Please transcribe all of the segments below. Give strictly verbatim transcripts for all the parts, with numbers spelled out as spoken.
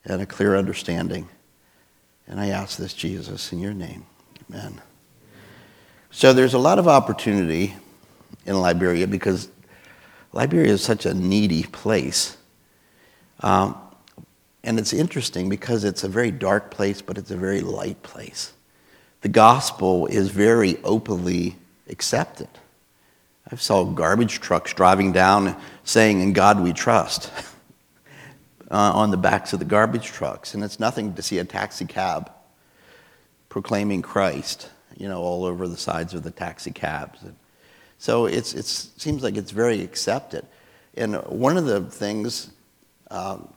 and a clear understanding. And I ask this, Jesus, in your name. Amen. So there's a lot of opportunity in Liberia because Liberia is such a needy place. Um, and it's interesting because it's a very dark place, but it's a very light place. The gospel is very openly accepted. I saw garbage trucks driving down saying, "In God we trust," uh, on the backs of the garbage trucks. And it's nothing to see a taxi cab proclaiming Christ, you know, all over the sides of the taxi cabs. And so it's it seems like it's very accepted. And one of the things, um,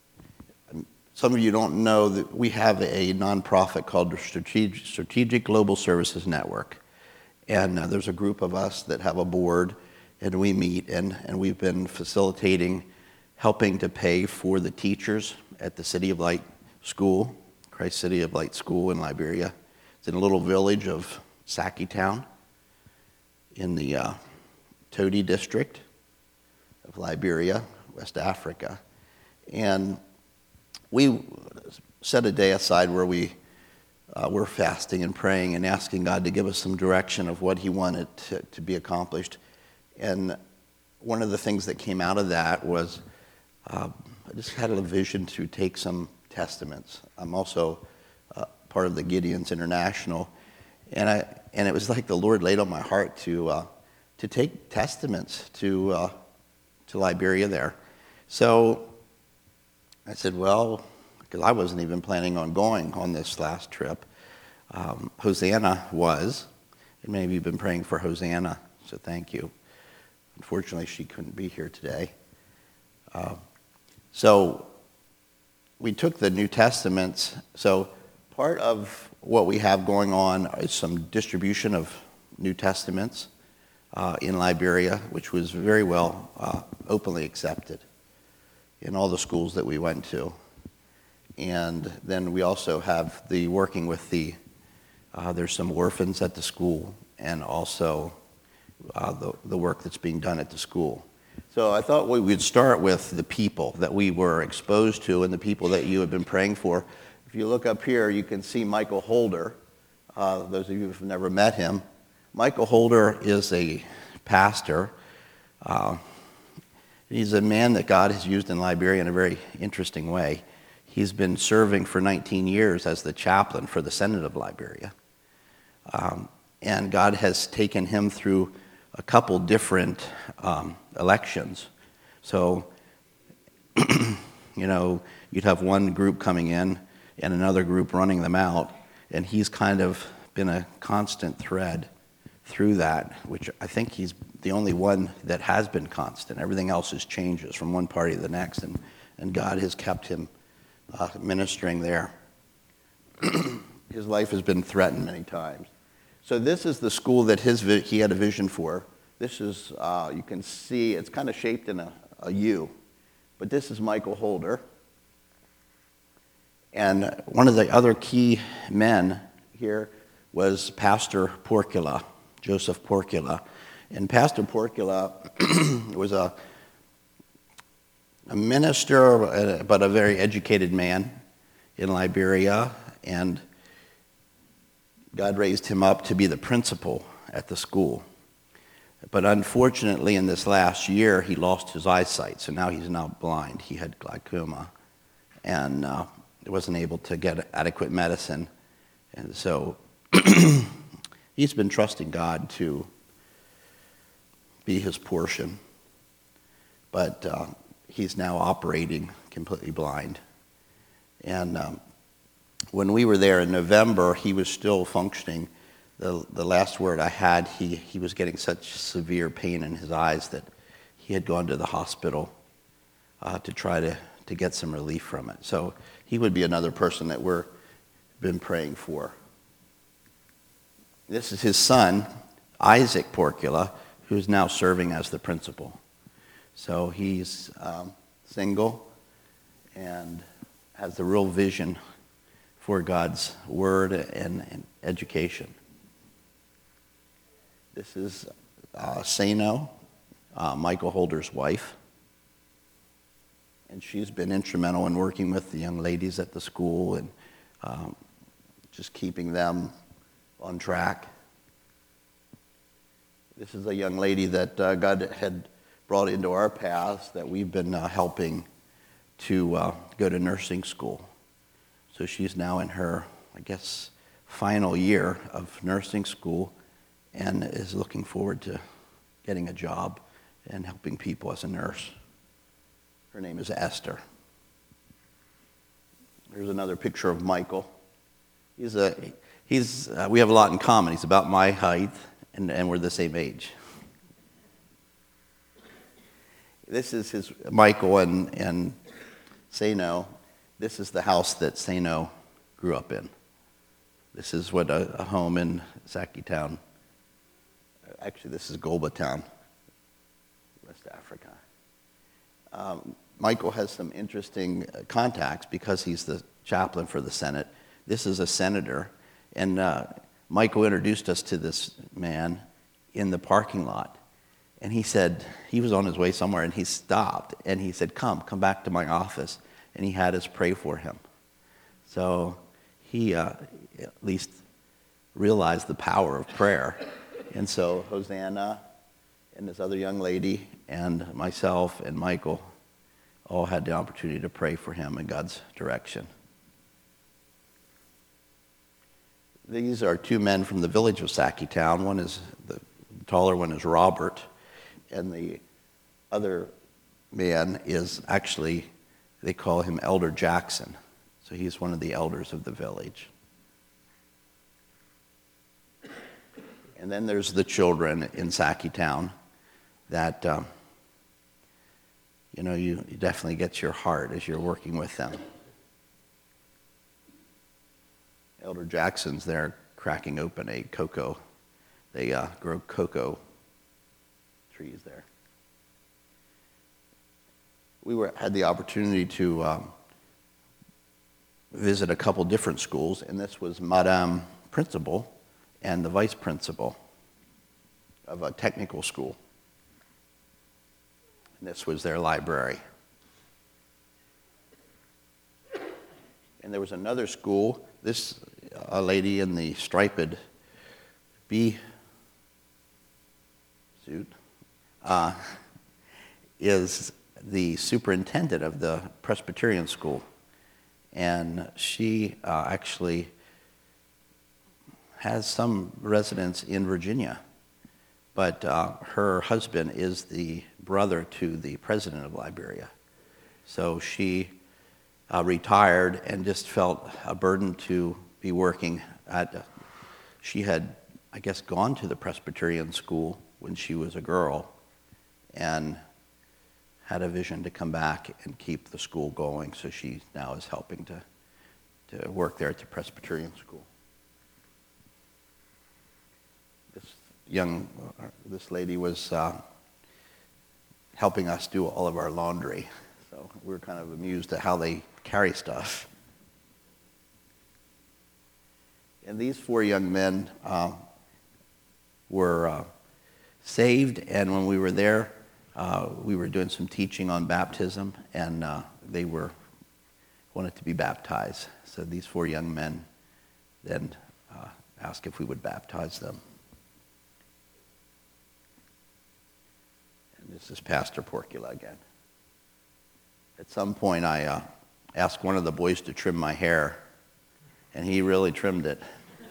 some of you don't know that we have a nonprofit called the Strategic, Strategic Global Services Network. And uh, there's a group of us that have a board, and we meet, and, and we've been facilitating, helping to pay for the teachers at the City of Light School, Christ City of Light School in Liberia. It's in a little village of Saki Town in the uh, Todi district of Liberia, West Africa. And we set a day aside where we uh, were fasting and praying and asking God to give us some direction of what he wanted to, to be accomplished. And one of the things that came out of that was uh, I just had a vision to take some testaments. I'm also uh, part of the Gideons International, and I and it was like the Lord laid on my heart to uh, to take testaments to uh, to Liberia there. So I said, well, because I wasn't even planning on going on this last trip. Um, Hosanna was, and many of you have been praying for Hosanna, so thank you. Unfortunately, she couldn't be here today. Uh, so we took the New Testaments. So part of what we have going on is some distribution of New Testaments uh, in Liberia, which was very well uh, openly accepted in all the schools that we went to. And then we also have the working with the, uh, there's some orphans at the school, and also uh, the, the work that's being done at the school. So I thought we would start with the people that we were exposed to and the people that you have been praying for. If you look up here, you can see Michael Holder. Uh, those of you who have never met him, Michael Holder is a pastor. Uh, he's a man that God has used in Liberia in a very interesting way. He's been serving for nineteen years as the chaplain for the Senate of Liberia. Um, and God has taken him through a couple different um, elections. So, you know, you'd have one group coming in and another group running them out, and he's kind of been a constant thread through that, which I think he's the only one that has been constant. Everything else is changes from one party to the next, and, and God has kept him uh, ministering there. His life has been threatened many times. So this is the school that his he had a vision for. This is, uh, you can see, it's kind of shaped in a, a U. But this is Michael Holder. And one of the other key men here was Pastor Porcula, Joseph Porcula. And Pastor Porcula was a, a minister, but a very educated man in Liberia. And God raised him up to be the principal at the school. But unfortunately, in this last year, he lost his eyesight, so now he's now blind. He had glaucoma and uh, wasn't able to get adequate medicine. And so he's been trusting God to be his portion. But uh, he's now operating completely blind. And um, when we were there in November, he was still functioning. The, the last word I had, he, he was getting such severe pain in his eyes that he had gone to the hospital uh, to try to, to get some relief from it. So he would be another person that we've been praying for. This is his son, Isaac Porcula, who's now serving as the principal. So he's um, single and has the real vision for God's word and, and education. This is uh, Sano, uh, Michael Holder's wife. And she's been instrumental in working with the young ladies at the school and um, just keeping them on track. This is a young lady that uh, God had brought into our paths that we've been uh, helping to uh, go to nursing school. So she's now in her, I guess, final year of nursing school and is looking forward to getting a job and helping people as a nurse. Her name is Esther. Here's another picture of Michael. He's a, he's, uh, we have a lot in common. He's about my height, and, and we're the same age. This is his, Michael and, and Sano. This is the house that Sano grew up in. This is what a, a home in Saki Town. Actually, this is Golba Town, West Africa. Um, Michael has some interesting contacts because he's the chaplain for the Senate. This is a senator, and uh, Michael introduced us to this man in the parking lot. And he said, he was on his way somewhere, and he stopped, and he said, come, come back to my office. And he had us pray for him. So he uh, at least realized the power of prayer. And so Hosanna and this other young lady and myself and Michael all had the opportunity to pray for him in God's direction. These are two men from the village of Saki Town. One is, the taller one is Robert, and the other man is actually, they call him Elder Jackson. So he's one of the elders of the village. And then there's the children in Saki Town that, um, you know, you, you definitely get your heart as you're working with them. Elder Jackson's there cracking open a cocoa. They uh, grow cocoa trees there. We were had the opportunity to um, visit a couple different schools, and this was Madame Principal and the vice principal of a technical school. And this was their library. And there was another school. This a lady in the striped bee suit uh, is the superintendent of the Presbyterian school. And she uh, actually has some residence in Virginia. But uh, her husband is the brother to the president of Liberia. So she uh, retired and just felt a burden to be working at, uh, she had, I guess, gone to the Presbyterian school when she was a girl and had a vision to come back and keep the school going. So she now is helping to, to work there at the Presbyterian school. This young, uh, this lady was uh, helping us do all of our laundry. So we were kind of amused at how they carry stuff. And these four young men uh, were uh, saved, and when we were there, uh, we were doing some teaching on baptism, and uh, they were wanted to be baptized. So these four young men then uh, asked if we would baptize them. And this is Pastor Porcula again. At some point, I uh, asked one of the boys to trim my hair, and he really trimmed it.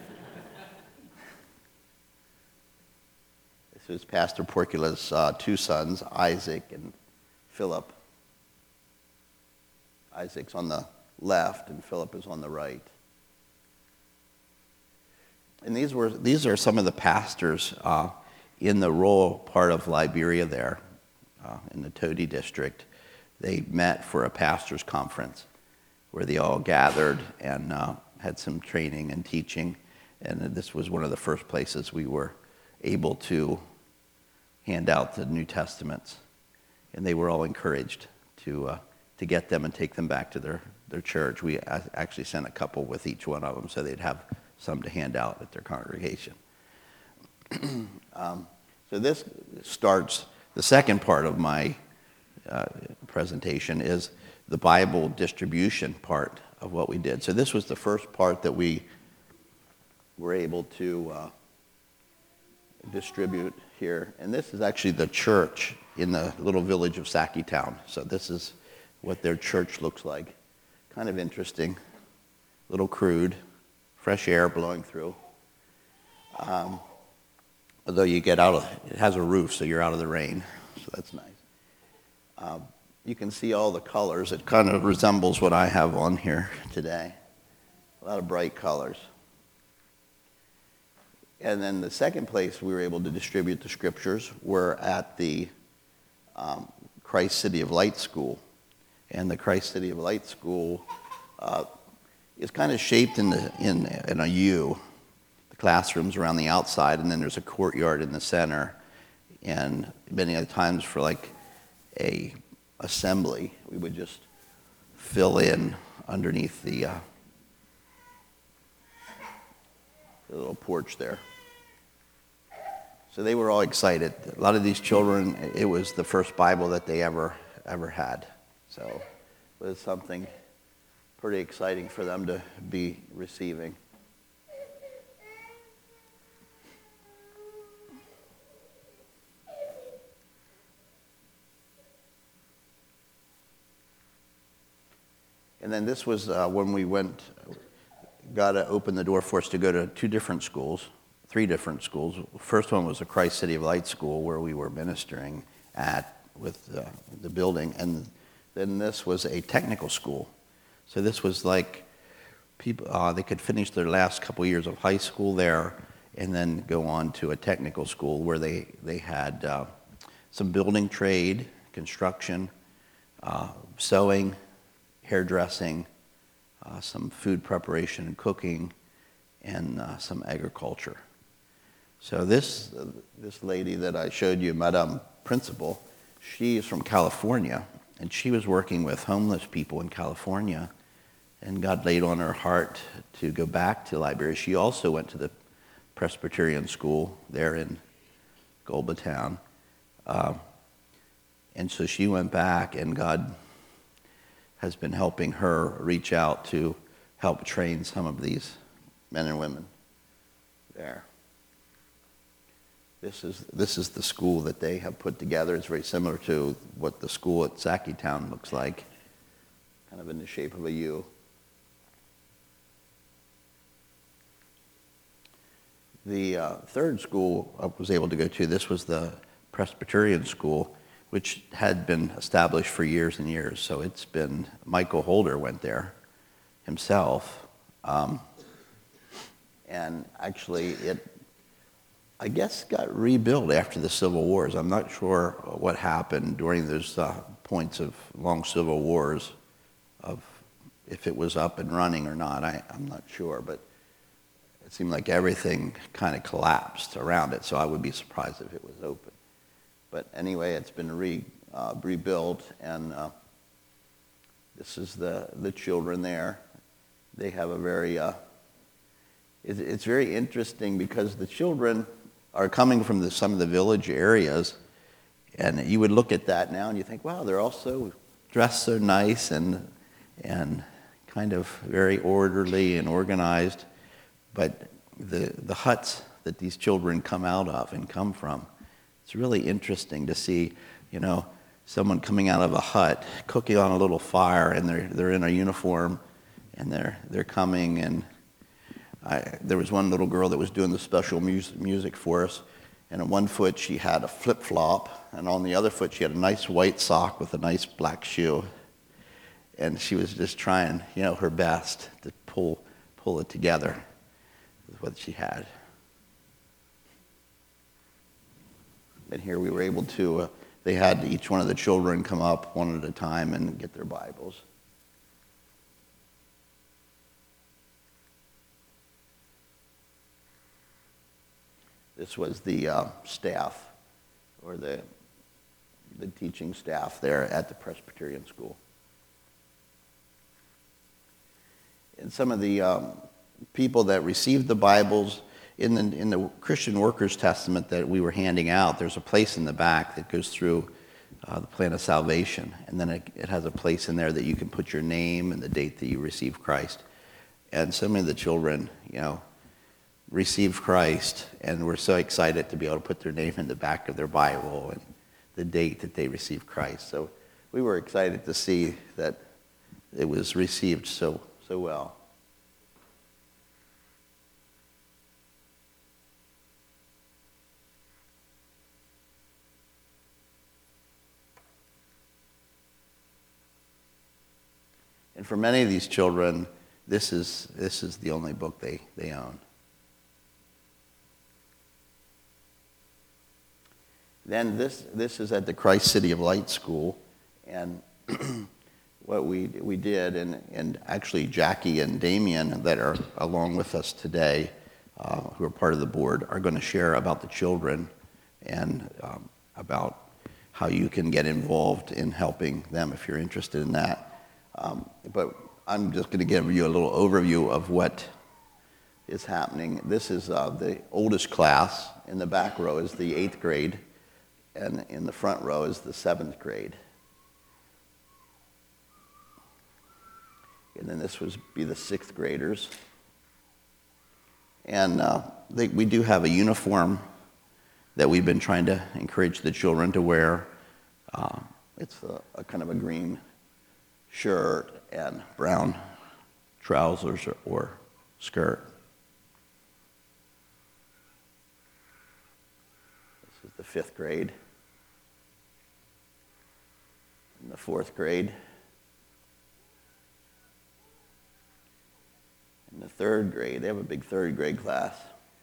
This is Pastor Porcula's uh, two sons, Isaac and Philip. Isaac's on the left, and Philip is on the right. And these were these are some of the pastors uh, in the rural part of Liberia there, uh, in the Todi district. They met for a pastors' conference where they all gathered and uh, had some training and teaching. And this was one of the first places we were able to hand out the New Testaments. And they were all encouraged to uh, to get them and take them back to their, their church. We actually sent a couple with each one of them so they'd have some to hand out at their congregation. um, so this starts, the second part of my uh, presentation is the Bible distribution part of what we did. So this was the first part that we were able to uh, distribute here. And this is actually the church in the little village of Sackeytown. So this is what their church looks like. Kind of interesting, a little crude, fresh air blowing through. Um, although you get out of, it has a roof, so you're out of the rain, so that's nice. Um, you can see all the colors. It kind of resembles what I have on here today. A lot of bright colors. And then the second place we were able to distribute the scriptures were at the um, Christ City of Light School. And the Christ City of Light School uh, is kind of shaped in, the, in, in a U. The classrooms around the outside, and then there's a courtyard in the center. And many other times for like a assembly, we would just fill in underneath the, uh, the little porch there. So they were all excited. A lot of these children, it was the first Bible that they ever ever had. So it was something pretty exciting for them to be receiving. And then this was uh, when we went, God opened the door for us to go to two different schools, three different schools. The first one was the Christ City of Light School, where we were ministering at with uh, the building. And then this was a technical school. So this was like people, uh, they could finish their last couple years of high school there and then go on to a technical school where they, they had uh, some building trade, construction, uh, sewing, hairdressing, uh, some food preparation and cooking, and uh, some agriculture. So this uh, this lady that I showed you, Madame Principal, she is from California, and she was working with homeless people in California, and God laid on her heart to go back to Liberia. She also went to the Presbyterian school there in Golba Town, uh, and so she went back, and God has been helping her reach out to help train some of these men and women there. This is this is the school that they have put together. It's very similar to what the school at Sackeytown looks like, kind of in the shape of a U. The uh, third school I was able to go to, this was the Presbyterian school, which had been established for years and years. So it's been, Michael Holder went there himself. Um, and actually it, I guess, got rebuilt after the Civil Wars. I'm not sure what happened during those uh, points of long Civil Wars, of if it was up and running or not. I, I'm not sure, but it seemed like everything kind of collapsed around it, so I would be surprised if it was open. But anyway, it's been re, uh, rebuilt, and uh, this is the, the children there. They have a very, uh, it, it's very interesting because the children are coming from the, some of the village areas, and you would look at that now and you think, wow, they're all so dressed so nice and, and kind of very orderly and organized. But the, the huts that these children come out of and come from, it's really interesting to see, you know, someone coming out of a hut, cooking on a little fire, and they're they're in a uniform, and they're they're coming. And I, there was one little girl that was doing the special music, music for us, and on one foot she had a flip flop, and on the other foot she had a nice white sock with a nice black shoe, and she was just trying, you know, her best to pull pull it together with what she had. And here we were able to, uh, they had each one of the children come up one at a time and get their Bibles. This was the uh, staff, or the, the teaching staff there at the Presbyterian school. And some of the um, people that received the Bibles, In the, in the Christian Workers Testament that we were handing out, there's a place in the back that goes through uh, the plan of salvation. And then it, it has a place in there that you can put your name and the date that you received Christ. And so many of the children, you know, received Christ and were so excited to be able to put their name in the back of their Bible and the date that they received Christ. So we were excited to see that it was received so so well. And for many of these children, this is this is the only book they, they own. Then this this is at the Christ City of Light School, and what we we did, and, and actually Jackie and Damien that are along with us today, uh, who are part of the board, are going to share about the children and um, about how you can get involved in helping them if you're interested in that. Um, but I'm just going to give you a little overview of what is happening. This is uh, the oldest class. In the back row is the eighth grade, and in the front row is the seventh grade. And then this would be the sixth graders. And uh, they, we do have a uniform that we've been trying to encourage the children to wear. Uh, it's a, a kind of a green shirt and brown trousers or, or skirt. This is the fifth grade. In the fourth grade. In the third grade, they have a big third grade class.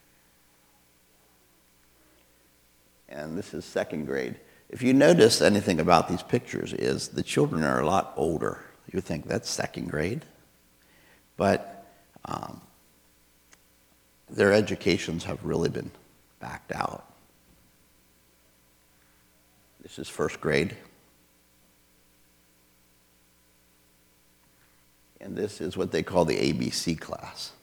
And this is second grade. If you notice anything about these pictures is the children are a lot older. You would think that's second grade. But um, their educations have really been backed out. This is first grade. And this is what they call the A B C class.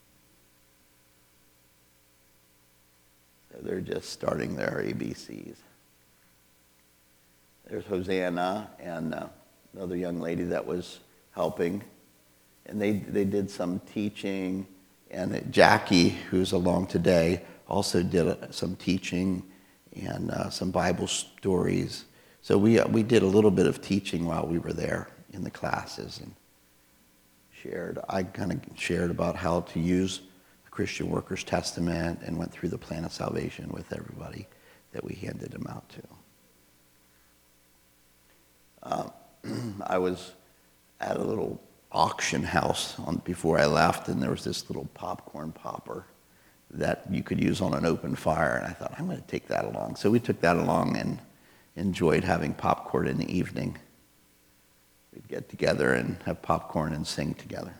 So they're just starting their A B Cs. There's Hosanna and uh, another young lady that was helping. And they, they did some teaching. And Jackie, who's along today, also did a, some teaching and uh, some Bible stories. So we, uh, we did a little bit of teaching while we were there in the classes. And shared, I kind of shared about how to use the Christian Workers Testament and went through the plan of salvation with everybody that we handed them out to. Uh, I was at a little auction house on, before I left, and there was this little popcorn popper that you could use on an open fire, and I thought, I'm going to take that along. So we took that along and enjoyed having popcorn in the evening. We'd get together and have popcorn and sing together.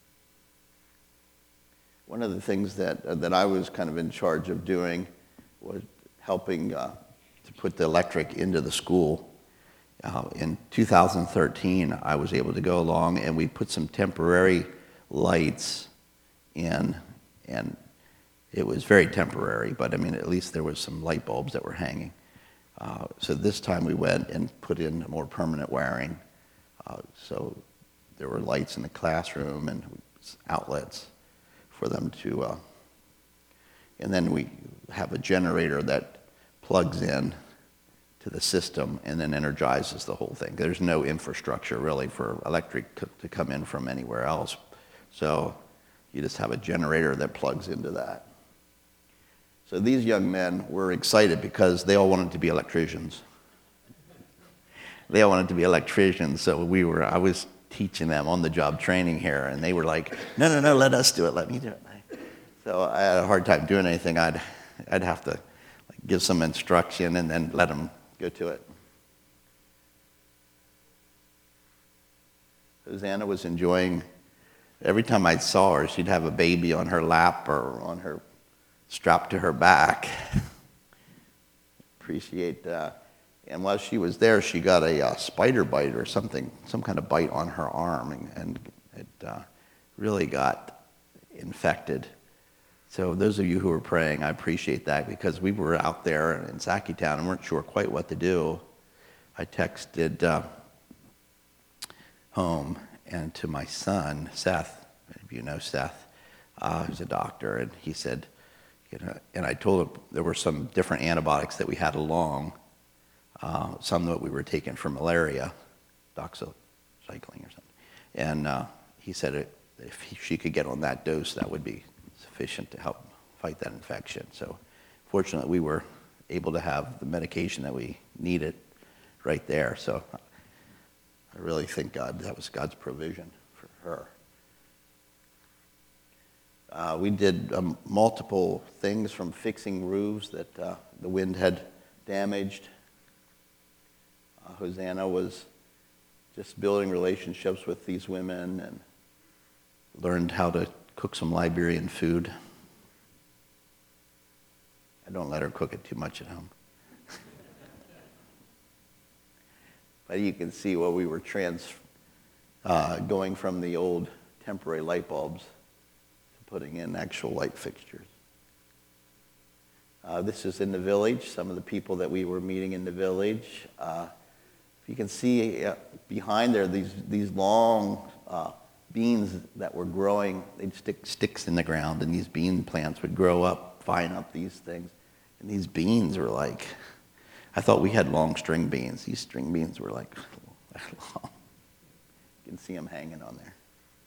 One of the things that uh, that I was kind of in charge of doing was helping uh, to put the electric into the school. Uh, in two thousand thirteen, I was able to go along and we put some temporary lights in, and it was very temporary, but I mean, at least there was some light bulbs that were hanging. Uh, so this time we went and put in more permanent wiring. Uh, so there were lights in the classroom and outlets for them to, uh, and then we have a generator that plugs in to the system and then energizes the whole thing. There's no infrastructure really for electric to come in from anywhere else. So you just have a generator that plugs into that. So these young men were excited because they all wanted to be electricians. They all wanted to be electricians, so we were, I was teaching them on-the-job training here, and they were like, no, no, no, let us do it, let me do it. So I had a hard time doing anything. I'd, I'd have to like, give some instruction and then let them go to it. Hosanna was enjoying, every time I saw her, she'd have a baby on her lap or on her, strapped to her back. Appreciate that. And while she was there, she got a uh, spider bite or something, some kind of bite on her arm, and, and it uh, really got infected. So those of you who are praying, I appreciate that, because we were out there in Sackeytown and weren't sure quite what to do. I texted uh, home and to my son, Seth, if you know Seth, uh, who's a doctor, and he said, you know, and I told him there were some different antibiotics that we had along, uh, some that we were taking for malaria, doxycycline or something, and uh, he said it, if he, she could get on that dose, that would be sufficient to help fight that infection. So fortunately, we were able to have the medication that we needed right there. So I really think God, that was God's provision for her. Uh, we did um, multiple things, from fixing roofs that uh, the wind had damaged. Uh, Hosanna was just building relationships with these women and learned how to cook some Liberian food. I don't let her cook it too much at home. But you can see what we were trans, uh, going from the old temporary light bulbs to putting in actual light fixtures. Uh, this is in the village, some of the people that we were meeting in the village. Uh, if you can see uh, behind there, these, these long uh, beans that were growing, they'd stick sticks in the ground, and these bean plants would grow up, vine up these things. And these beans were like, I thought we had long string beans. These string beans were like that long. You can see them hanging on there.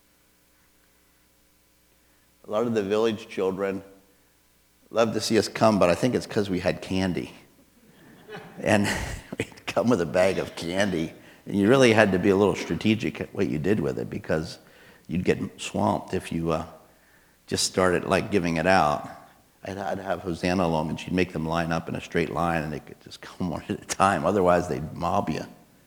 A lot of the village children love to see us come, but I think it's because we had candy. And we'd come with a bag of candy, and you really had to be a little strategic at what you did with it, because you'd get swamped if you uh, just started like giving it out. I'd, I'd have Hosanna along, and she'd make them line up in a straight line, and they could just come one at a time. Otherwise, they'd mob you.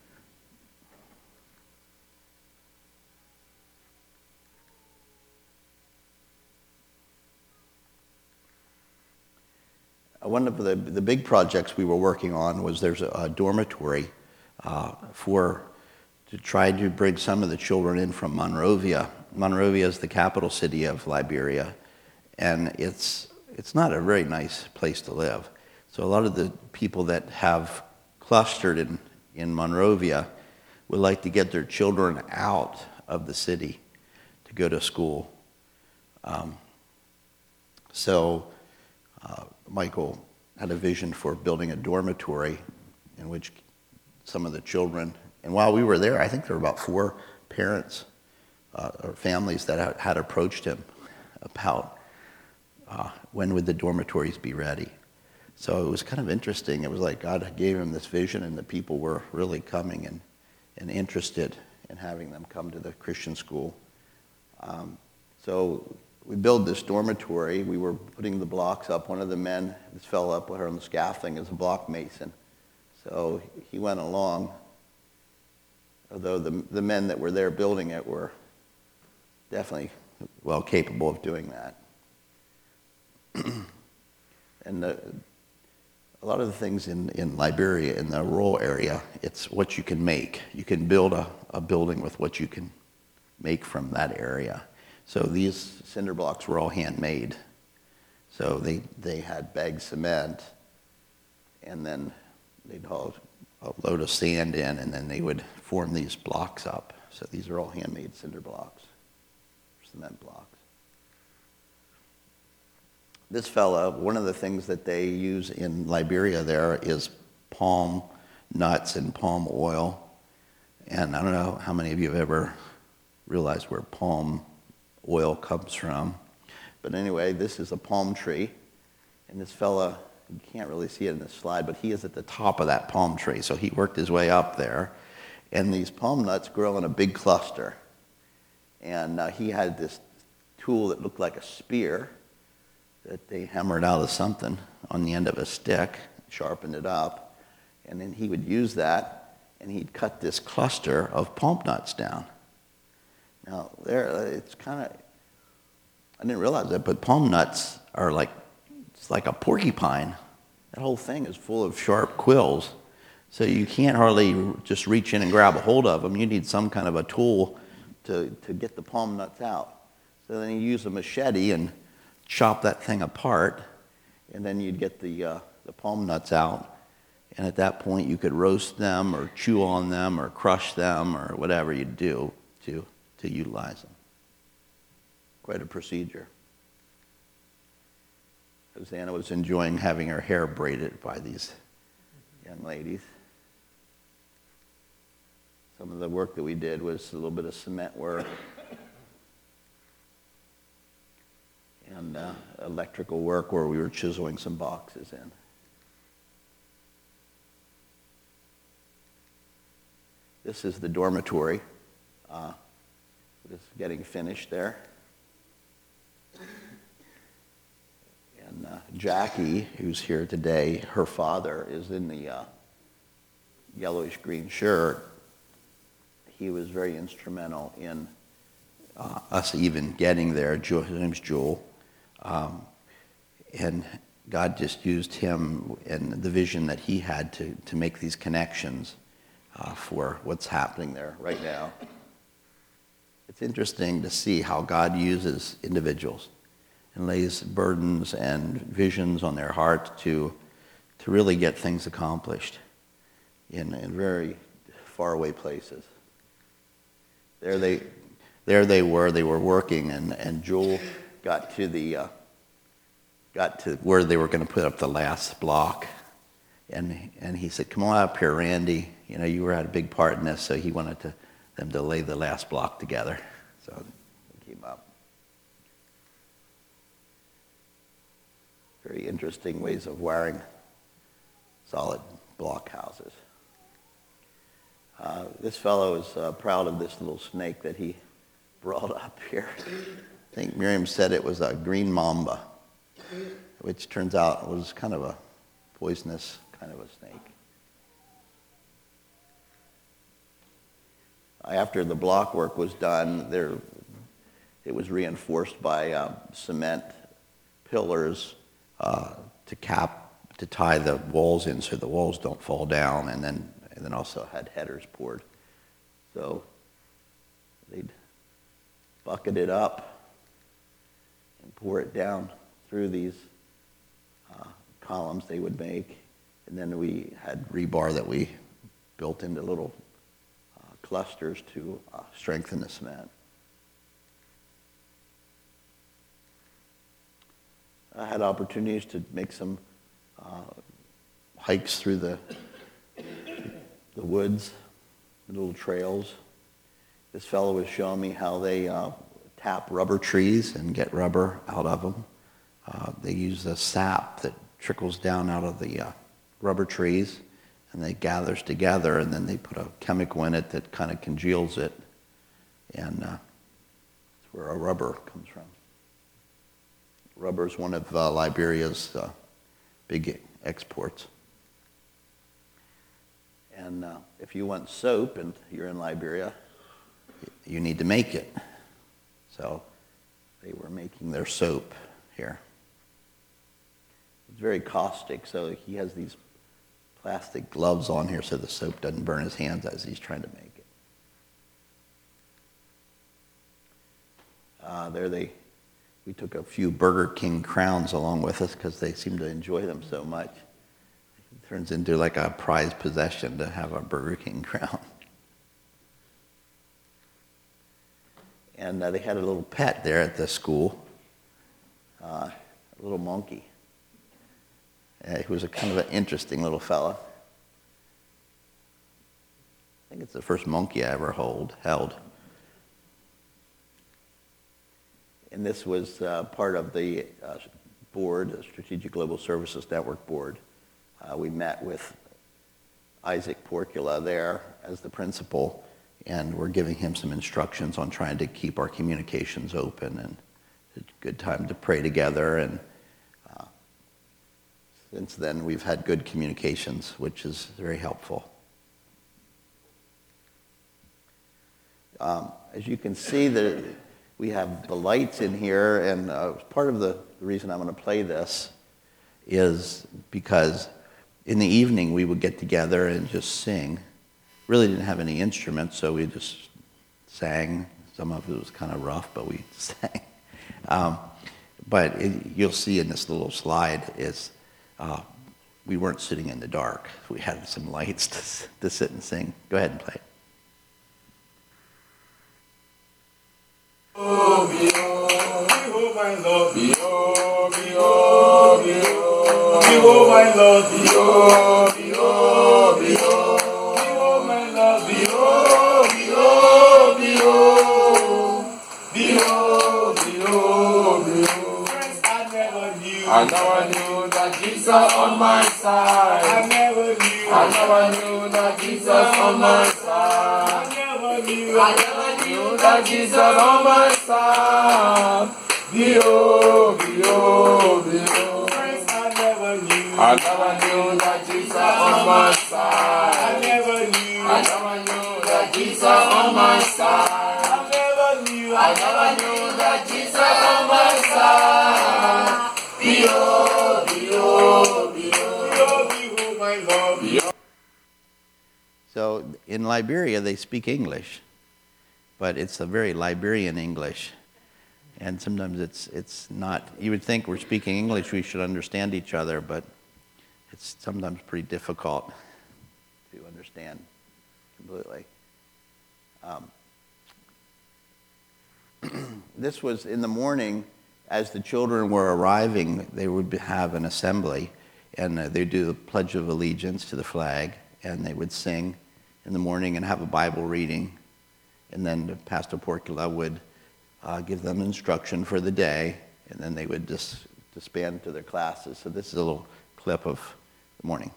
One of the, the big projects we were working on was there's a, a dormitory uh, for to try to bring some of the children in from Monrovia. Monrovia is the capital city of Liberia, and it's it's not a very nice place to live. So a lot of the people that have clustered in, in Monrovia would like to get their children out of the city to go to school. Um, so uh, Michael had a vision for building a dormitory in which some of the children, and while we were there, I think there were about four parents uh, or families that had, had approached him about uh, when would the dormitories be ready. So it was kind of interesting. It was like God gave him this vision, and the people were really coming and, and interested in having them come to the Christian school. Um, so we built this dormitory. We were putting the blocks up. One of the men, this fellow up there on the scaffolding, is a block mason. So he went along, although the, the men that were there building it were definitely well capable of doing that. And the, a lot of the things in, in Liberia, in the rural area, it's what you can make. You can build a, a building with what you can make from that area. So these cinder blocks were all handmade. So they, they had bagged cement, and then they'd haul a load of sand in, and then they would form these blocks up. So these are all handmade cinder blocks, cement blocks. This fella, one of the things that they use in Liberia there is palm nuts and palm oil. And I don't know how many of you have ever realized where palm oil comes from. But anyway, this is a palm tree. And this fella, you can't really see it in this slide, but he is at the top of that palm tree. So he worked his way up there. And these palm nuts grow in a big cluster. And uh, he had this tool that looked like a spear that they hammered out of something on the end of a stick, sharpened it up, and then he would use that, and he'd cut this cluster of palm nuts down. Now, there, it's kind of, I didn't realize that, but palm nuts are like, it's like a porcupine. That whole thing is full of sharp quills, so you can't hardly just reach in and grab a hold of them. You need some kind of a tool to, to get the palm nuts out. So then you use a machete and chop that thing apart, and then you'd get the uh, the palm nuts out, And at that point, you could roast them or chew on them or crush them or whatever you do to, to utilize them. Quite a procedure. Hosanna was enjoying having her hair braided by these young ladies. Some of the work that we did was a little bit of cement work and uh, electrical work where we were chiseling some boxes in. This is the dormitory. Uh, it's getting finished there. And uh, Jackie, who's here today, her father is in the uh, yellowish green shirt. He was very instrumental in uh, us even getting there. His name's Joel. Um, and God just used him and the vision that he had to, to make these connections uh, for what's happening there right now. It's interesting to see how God uses individuals and lays burdens and visions on their heart to, to really get things accomplished in, in very faraway places. There they, there they were. They were working, and, and Joel got to the uh, got to where they were going to put up the last block, and and he said, "Come on up here, Randy. You know, you were had a big part in this." So he wanted to them to lay the last block together. So he came up. Very interesting ways of wiring solid block houses. Uh, this fellow is uh, proud of this little snake that he brought up here. I think Miriam said it was a green mamba, which turns out was kind of a poisonous kind of a snake. After the block work was done, there, it was reinforced by uh, cement pillars uh, to cap, to tie the walls in so the walls don't fall down, and then and then also had headers poured. So they'd bucket it up and pour it down through these uh, columns they would make. And then we had rebar that we built into little uh, clusters to uh, strengthen the cement. I had opportunities to make some uh, hikes through the the woods, the little trails. This fellow was showing me how they uh, tap rubber trees and get rubber out of them. Uh, they use the sap that trickles down out of the uh, rubber trees, and they gathers together, and then they put a chemical in it that kind of congeals it, and uh, that's where our rubber comes from. Rubber is one of uh, Liberia's uh, big exports. And uh, if you want soap and you're in Liberia, you need to make it. So they were making their soap here. It's very caustic, so he has these plastic gloves on here so the soap doesn't burn his hands as he's trying to make it. Uh, there they, we took a few Burger King crowns along with us because they seem to enjoy them so much. It turns into like a prized possession to have a Burger King crown. And uh, they had a little pet there at the school, uh, a little monkey. Uh, he was a kind of an interesting little fella. I think it's the first monkey I ever hold, held. And this was uh, part of the uh, board, the Strategic Global Services Network board. Uh, we met with Isaac Porcula there as the principal, and we're giving him some instructions on trying to keep our communications open, and it's a good time to pray together. And uh, since then, we've had good communications, which is very helpful. Um, as you can see, the, we have the lights in here, and uh, part of the, the reason I'm going to play this is because in the evening we would get together and just sing. Really didn't have any instruments, so we just sang. Some of it was kind of rough, but we sang. Um, but it, you'll see in this little slide is uh, we weren't sitting in the dark. We had some lights to, to sit and sing. Go ahead and play it. Oh, behold, behold my Lord, behold, behold, behold, behold my Lord, behold, behold, behold, behold my Lord, behold, behold, behold, behold, behold, behold. Friends, I never knew, I never knew that Jesus on my side. I never knew, I never knew that Jesus on my side. I never knew, I never knew that Jesus on my side. Behold, behold, behold. Friends, I never knew, I never knew that Jesus on my side. I never knew, I never knew that Jesus on my side. I never knew, I never knew that Jesus on my side. Behold, behold, behold, behold, behold my Lord. Behold. So in Liberia, they speak English, but it's a very Liberian English. And sometimes it's it's not, you would think we're speaking English, we should understand each other, but it's sometimes pretty difficult to understand completely. Um, this was in the morning, as the children were arriving, they would have an assembly, and uh, they'd do the Pledge of Allegiance to the flag, and they would sing in the morning and have a Bible reading, and then Pastor Porcula would uh, give them instruction for the day, and then they would just disband to their classes. So this is a little clip of the morning.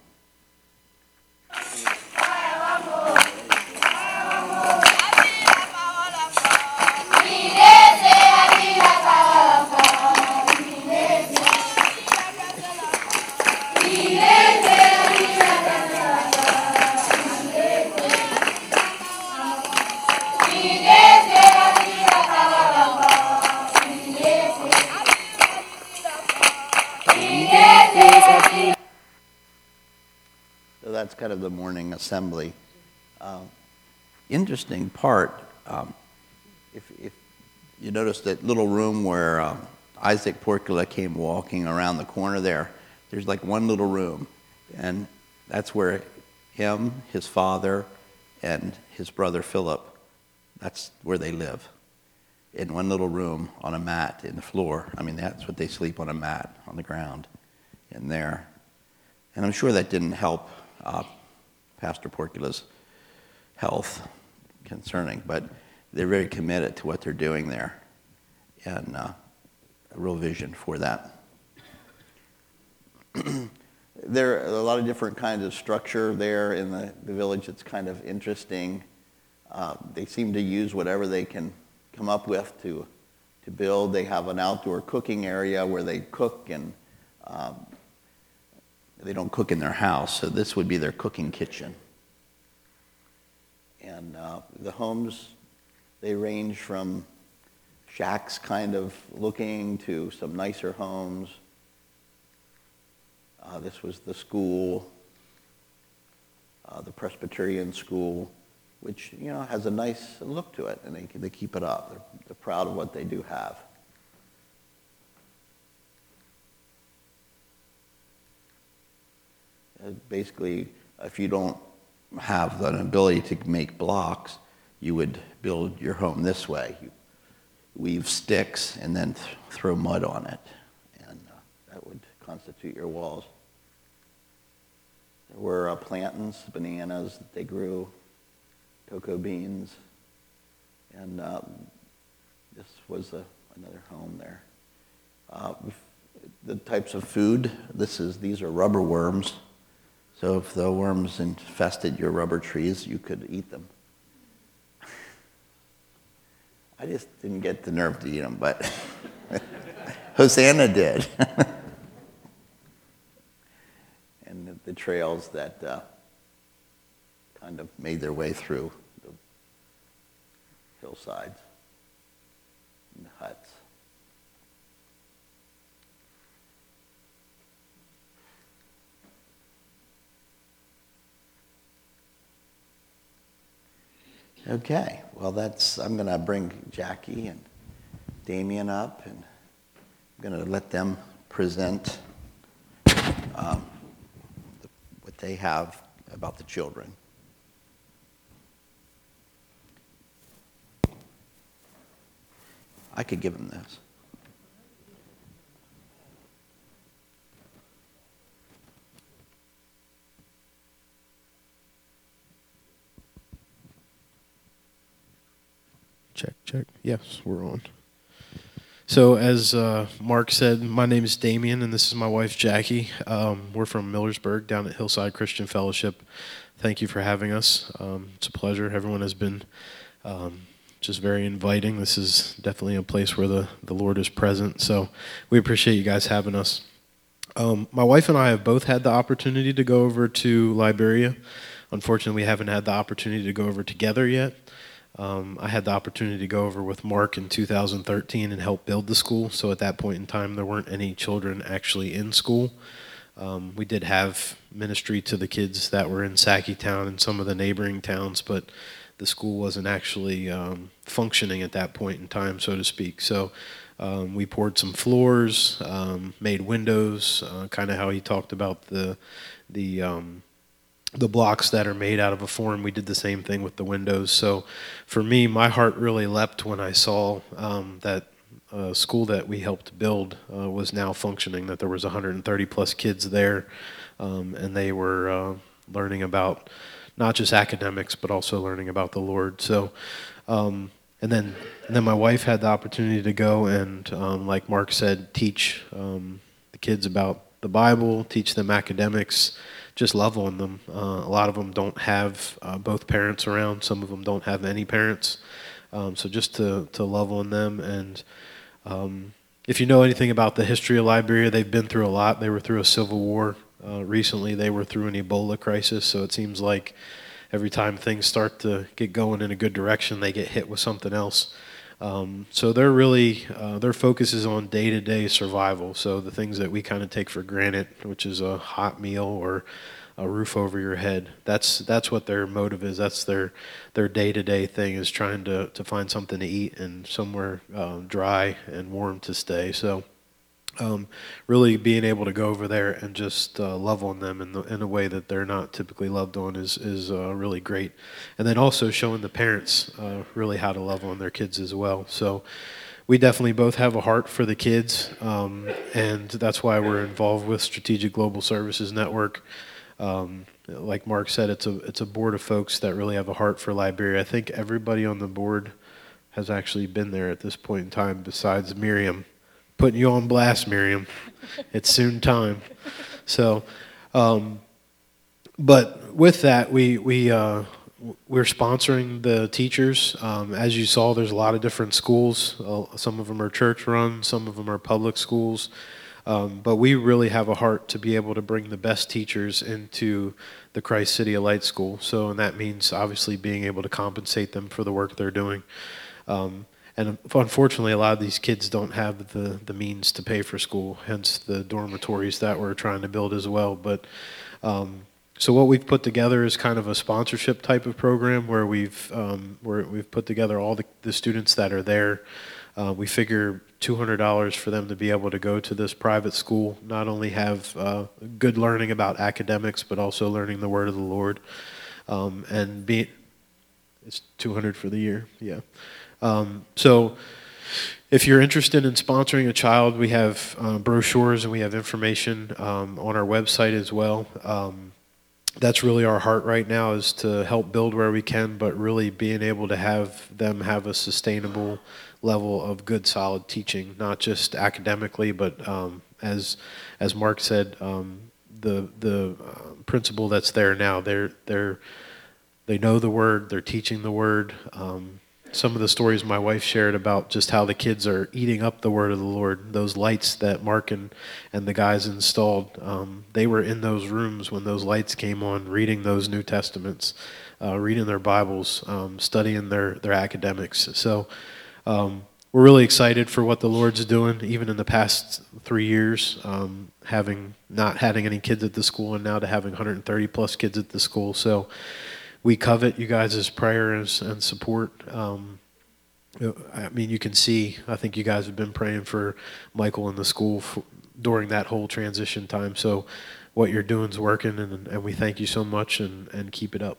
So that's kind of the morning assembly. Uh, interesting part, um, if, if you notice that little room where uh, Isaac Porcula came walking around the corner there, there's like one little room, and that's where him, his father, and his brother Philip, that's where they live, in one little room on a mat in the floor. I mean, that's what they sleep, on a mat on the ground in there. And I'm sure that didn't help uh, Pastor Porcula's health concerning, but they're very committed to what they're doing there, and uh, a real vision for that. There are a lot of different kinds of structure there in the, the village. It's kind of interesting. Uh, they seem to use whatever they can come up with to to build. They have an outdoor cooking area where they cook, and um, they don't cook in their house, so this would be their cooking kitchen. And uh, the homes, they range from shacks kind of looking to some nicer homes. Uh, this was the school, uh, the Presbyterian school, which, you know, has a nice look to it, and they, they keep it up. They're, they're proud of what they do have. Uh, basically, if you don't have an ability to make blocks, you would build your home this way. You weave sticks and then th- throw mud on it, and uh, that would constitute your walls. There were uh, plantains, bananas that they grew, cocoa beans, and uh, this was a, another home there. Uh, the types of food, this is these are rubber worms. So if the worms infested your rubber trees, you could eat them. I just didn't get the nerve to eat them, but Hosanna did. And the, the trails that uh, kind of made their way through the hillsides and the huts. Okay, well, that's, I'm going to bring Jackie and Damien up, and I'm going to let them present um, they have about the children. I could give them this. Check, check. Yes, we're on. So as uh, Mark said, my name is Damien, and this is my wife, Jackie. Um, we're from Millersburg down at Hillside Christian Fellowship. Thank you for having us. Um, it's a pleasure. Everyone has been um, just very inviting. This is definitely a place where the, the Lord is present, so we appreciate you guys having us. Um, my wife and I have both had the opportunity to go over to Liberia. Unfortunately, we haven't had the opportunity to go over together yet. Um, I had the opportunity to go over with Mark in two thousand thirteen and help build the school. So at that point in time, there weren't any children actually in school. Um, we did have ministry to the kids that were in Sackytown and some of the neighboring towns, but the school wasn't actually um, functioning at that point in time, so to speak. So um, we poured some floors, um, made windows, uh, kind of how he talked about the the um, the blocks that are made out of a form. We did the same thing with the windows. So for me, my heart really leapt when I saw um, that uh, school that we helped build uh, was now functioning, that there was one hundred thirty plus kids there, um, and they were uh, learning about not just academics, but also learning about the Lord. So, um, and then and then my wife had the opportunity to go and, um, like Mark said, teach um, the kids about the Bible, teach them academics, just love on them. Uh, a lot of them don't have uh, both parents around. Some of them don't have any parents. Um, so just to, to love on them. And um, if you know anything about the history of Liberia, they've been through a lot. They were through a civil war. Uh, recently, they were through an Ebola crisis. So it seems like every time things start to get going in a good direction, they get hit with something else. Um, so they're really, uh, their focus is on day-to-day survival. So the things that we kind of take for granted, which is a hot meal or a roof over your head, that's that's what their motive is. That's their their day-to-day thing, is trying to, to find something to eat and somewhere uh, dry and warm to stay. So um, really being able to go over there and just uh, love on them in, the, in a way that they're not typically loved on is, is uh, really great. And then also showing the parents uh, really how to love on their kids as well. So we definitely both have a heart for the kids, um, and that's why we're involved with Strategic Global Services Network. Um, like Mark said, it's a it's a board of folks that really have a heart for Liberia. I think everybody on the board has actually been there at this point in time besides Miriam. Putting you on blast, Miriam. It's soon time. So, um, but with that, we we uh, we're sponsoring the teachers. Um, as you saw, there's a lot of different schools. Uh, some of them are church run, some of them are public schools. Um, but we really have a heart to be able to bring the best teachers into the Christ City of Light School. So, and that means obviously being able to compensate them for the work they're doing. Um, And unfortunately, a lot of these kids don't have the, the means to pay for school, hence the dormitories that we're trying to build as well. But um, so what we've put together is kind of a sponsorship type of program where we've um, where we've put together all the, the students that are there. Uh, we figure two hundred dollars for them to be able to go to this private school, not only have uh, good learning about academics, but also learning the Word of the Lord. Um, and be it's two hundred dollars for the year, yeah. Um, so if you're interested in sponsoring a child, we have uh, brochures and we have information um, on our website as well. Um, that's really our heart right now, is to help build where we can, but really being able to have them have a sustainable level of good, solid teaching, not just academically, but um, as as Mark said, um, the the uh, principle that's there now, they're they're they know the Word, they're teaching the Word. Um, Some of the stories my wife shared about just how the kids are eating up the Word of the Lord, those lights that Mark and, and the guys installed, um, they were in those rooms when those lights came on, reading those New Testaments, uh, reading their Bibles, um, studying their, their academics. So um, we're really excited for what the Lord's doing, even in the past three years, um, having not having any kids at the school and now to having one hundred thirty plus kids at the school. So we covet you guys' prayers and support. Um, I mean, you can see, I think you guys have been praying for Michael in the school for, during that whole transition time. So what you're doing is working, and, and we thank you so much, and, and keep it up.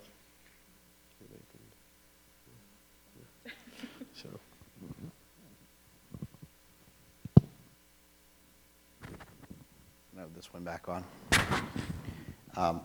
So. No, this one back on. Um,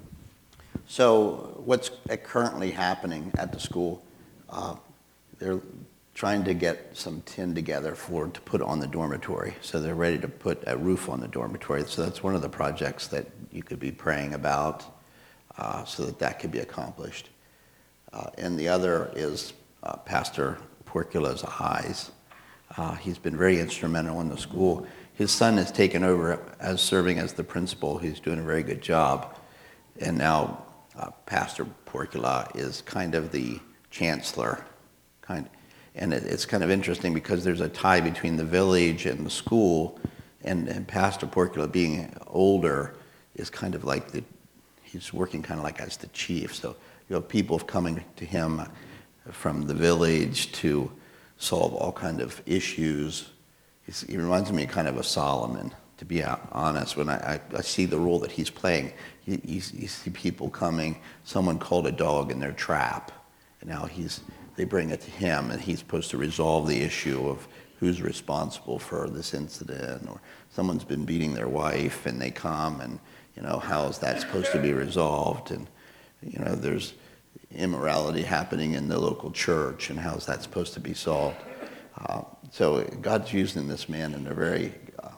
so what's currently happening at the school, uh, they're trying to get some tin together for to put on the dormitory. So they're ready to put a roof on the dormitory. So that's one of the projects that you could be praying about, uh, so that that could be accomplished. Uh, and the other is uh, Pastor Porcula's eyes. Uh, he's been very instrumental in the school. His son has taken over as serving as the principal. He's doing a very good job. And now uh, Pastor Porcula is kind of the chancellor. Kind, and it, it's kind of interesting because there's a tie between the village and the school, and, and Pastor Porcula, being older, is kind of like the, he's working kind of like as the chief. So you have people coming to him from the village to solve all kind of issues. He's, he reminds me kind of of Solomon, to be honest. When I, I, I see the role that he's playing, you, you, you see people coming, someone called a dog in their trap, and now he's, they bring it to him, and he's supposed to resolve the issue of who's responsible for this incident, or someone's been beating their wife, and they come, and, you know, how is that supposed to be resolved? And, you know, there's immorality happening in the local church, and how's that supposed to be solved? Uh, so God's using this man in a very, uh,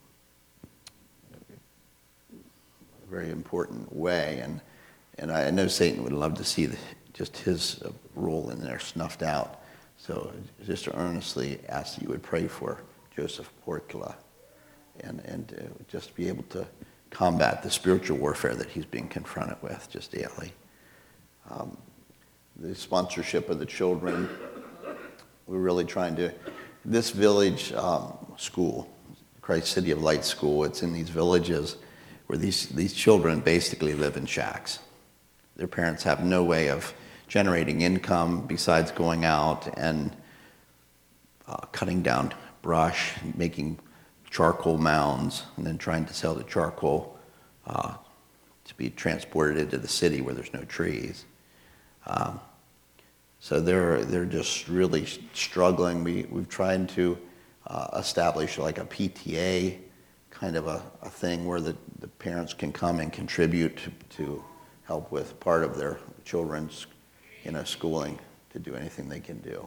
very important way, and and I know Satan would love to see the, just his uh, role in there snuffed out. So just earnestly ask that you would pray for Joseph Porcula, and and uh, just be able to combat the spiritual warfare that he's being confronted with just daily. Um, the sponsorship of the children, we're really trying to, this village um, school, Christ City of Light School, it's in these villages where these, these children basically live in shacks. Their parents have no way of generating income besides going out and uh, cutting down brush, making charcoal mounds, and then trying to sell the charcoal uh, to be transported into the city where there's no trees. Um, so they're they're just really struggling. We we've tried to uh, establish like a P T A kind of a, a thing where the, the parents can come and contribute to, to help with part of their children's, you know, schooling, to do anything they can do.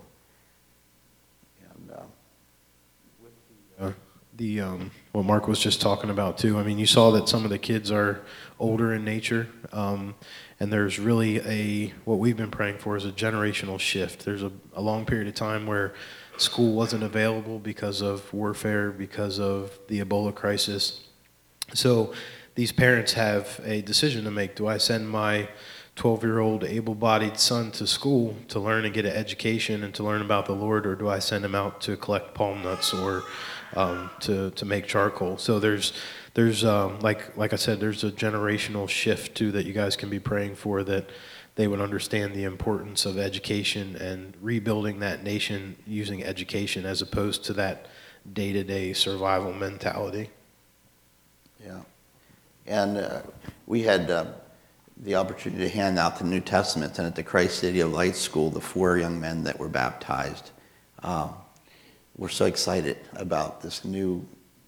And uh, Uh, the um, what Mark was just talking about too. I mean, you saw that some of the kids are older in nature, um, and there's really a what we've been praying for is a generational shift. There's a, a long period of time where school wasn't available because of warfare, because of the Ebola crisis. So these parents have a decision to make. Do I send my twelve-year-old able-bodied son to school to learn and get an education and to learn about the Lord, or do I send him out to collect palm nuts or um, to to make charcoal? So there's there's um, like like I said, there's a generational shift too that you guys can be praying for, that they would understand the importance of education and rebuilding that nation using education as opposed to that day-to-day survival mentality. Yeah, and uh, we had uh, the opportunity to hand out the New Testaments, and at the Christ City of Light School, the four young men that were baptized uh, were so excited about this new,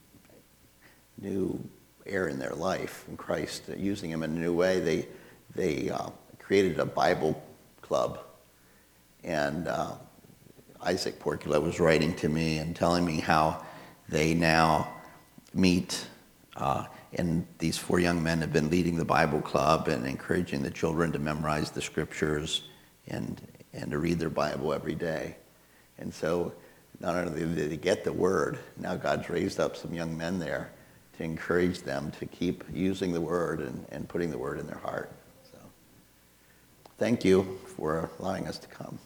new era in their life in Christ, uh, using Him in a new way. They they uh, created a Bible club, and uh, Isaac Porcula was writing to me and telling me how they now meet. Uh, and these four young men have been leading the Bible club and encouraging the children to memorize the scriptures and and to read their Bible every day. And so not only did they get the word, now God's raised up some young men there to encourage them to keep using the word and, and putting the word in their heart. So thank you for allowing us to come.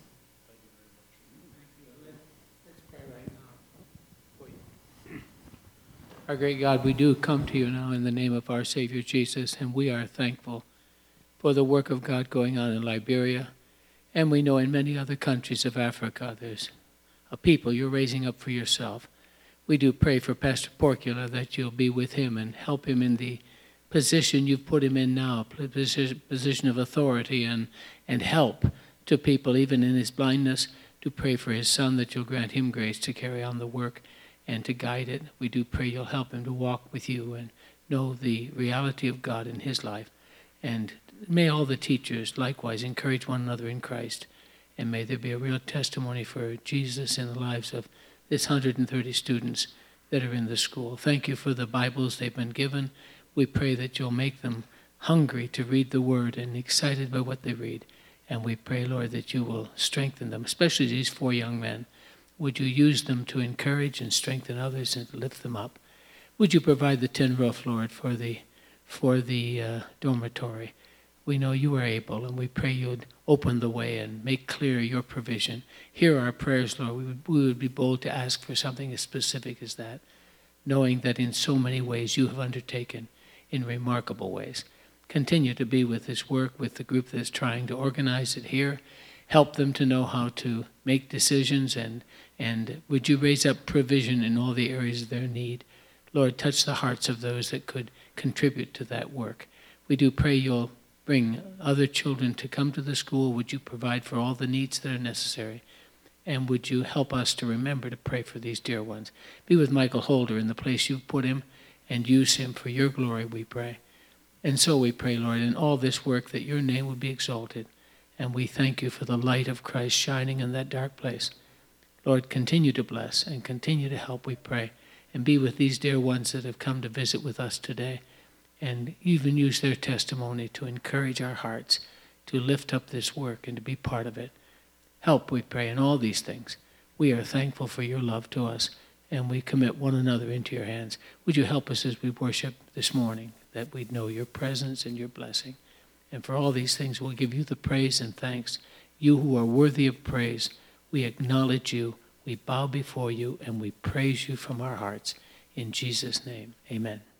Our great God, we do come to you now in the name of our Savior Jesus, and we are thankful for the work of God going on in Liberia. And we know in many other countries of Africa, there's a people you're raising up for yourself. We do pray for Pastor Porcula that you'll be with him and help him in the position you've put him in now, a posi- position of authority and, and help to people, even in his blindness. Do pray for his son that you'll grant him grace to carry on the work and to guide it. We do pray you'll help him to walk with you and know the reality of God in his life. And may all the teachers likewise encourage one another in Christ. And may there be a real testimony for Jesus in the lives of this one hundred thirty students that are in the school. Thank you for the Bibles they've been given. We pray that you'll make them hungry to read the Word and excited by what they read. And we pray, Lord, that you will strengthen them, especially these four young men. Would you use them to encourage and strengthen others and lift them up? Would you provide the tin roof, Lord, for the for the uh, dormitory? We know you are able, and we pray you'd open the way and make clear your provision. Hear our prayers, Lord. We would, we would be bold to ask for something as specific as that, knowing that in so many ways you have undertaken in remarkable ways. Continue to be with this work, with the group that's trying to organize it here. Help them to know how to make decisions, and, and would you raise up provision in all the areas of their need. Lord, touch the hearts of those that could contribute to that work. We do pray you'll bring other children to come to the school. Would you provide for all the needs that are necessary? And would you help us to remember to pray for these dear ones? Be with Michael Holder in the place you've put him, and use him for your glory, we pray. And so we pray, Lord, in all this work that your name would be exalted. And we thank you for the light of Christ shining in that dark place. Lord, continue to bless and continue to help, we pray. And be with these dear ones that have come to visit with us today. And even use their testimony to encourage our hearts, to lift up this work and to be part of it. Help, we pray, in all these things. We are thankful for your love to us, and we commit one another into your hands. Would you help us as we worship this morning, that we'd know your presence and your blessing. And for all these things, we'll give you the praise and thanks. You who are worthy of praise, we acknowledge you, we bow before you, and we praise you from our hearts. In Jesus' name, amen.